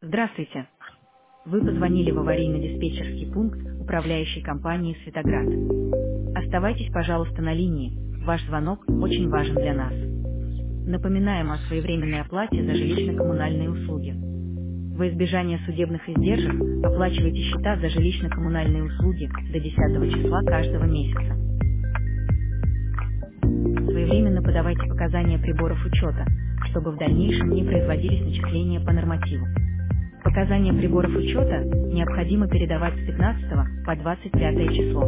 Здравствуйте. Вы позвонили в аварийно-диспетчерский пункт управляющей компании «Светоград». Оставайтесь, пожалуйста, на линии. Ваш звонок очень важен для нас. Напоминаем о своевременной оплате за жилищно-коммунальные услуги. Во избежание судебных издержек оплачивайте счета за жилищно-коммунальные услуги до 10 числа каждого месяца. Своевременно подавайте показания приборов учета, чтобы в дальнейшем не производились начисления по нормативу. Показания приборов учета необходимо передавать с 15 по 25 число.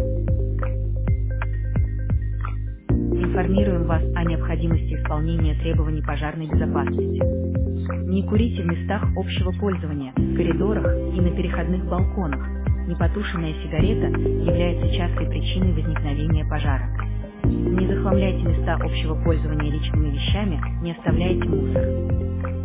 Информируем вас о необходимости исполнения требований пожарной безопасности. Не курите в местах общего пользования, в коридорах и на переходных балконах. Непотушенная сигарета является частой причиной возникновения пожара. Не захламляйте места общего пользования личными вещами, не оставляйте мусор.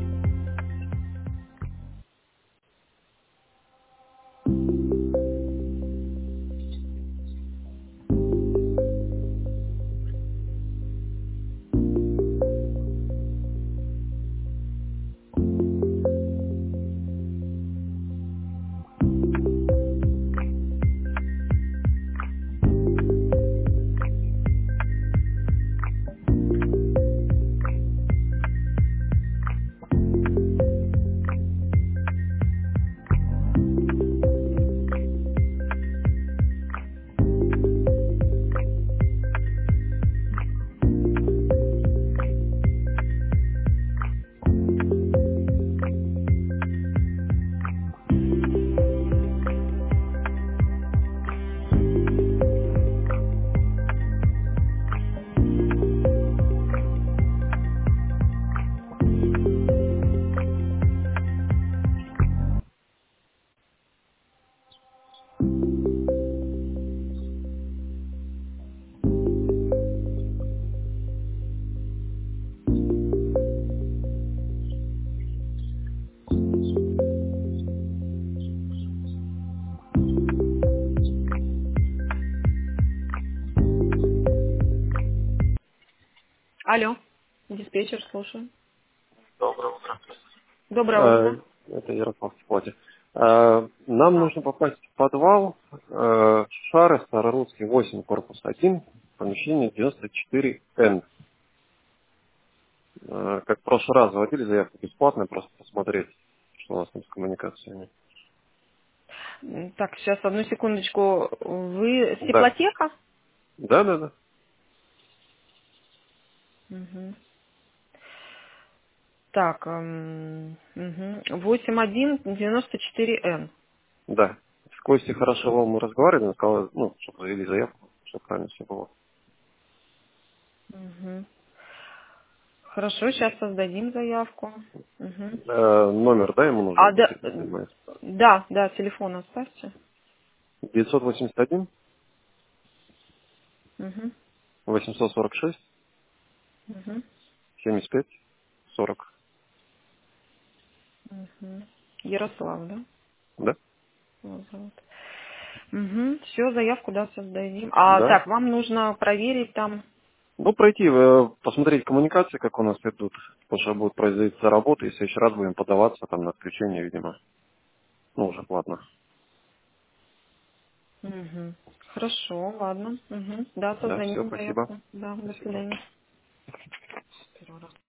Алло, диспетчер, слушаю. Доброе утро. Доброе утро. Это Ярослав в Плоте. Нам нужно Здравствуйте. попасть в подвал Шары, Старорусский, 8, корпус 1, помещение 94Н. Как в прошлый раз заводили заявку бесплатно, просто посмотреть, что у нас там с коммуникациями. Так, сейчас одну секундочку. Вы с Да. теплотека? Да. Мгм. Так, 8194Н. Да. С Костей хорошо мы разговаривали, он сказал, ну, чтобы завели заявку, чтобы правильно все было. Мгм. Хорошо, сейчас создадим заявку. Мгм. Номер, да, ему нужен А, будет, да, если не понимаю. да, телефон оставьте. 981 Мгм. 846 Мгм. 75 40. Мгм. Ярослав, да? Да? Его зовут. Все, заявку, да, создадим. А Да. так, вам нужно проверить там. Ну, пройти, посмотреть коммуникации, как у нас идут, потому что будут производиться работы, и в следующий раз будем подаваться там на отключение, видимо. Ну, уже платно. Мгм. Хорошо, ладно. Да, Да, все, создадим спасибо. заявку. Да, до Спасибо. свидания. Первый раз.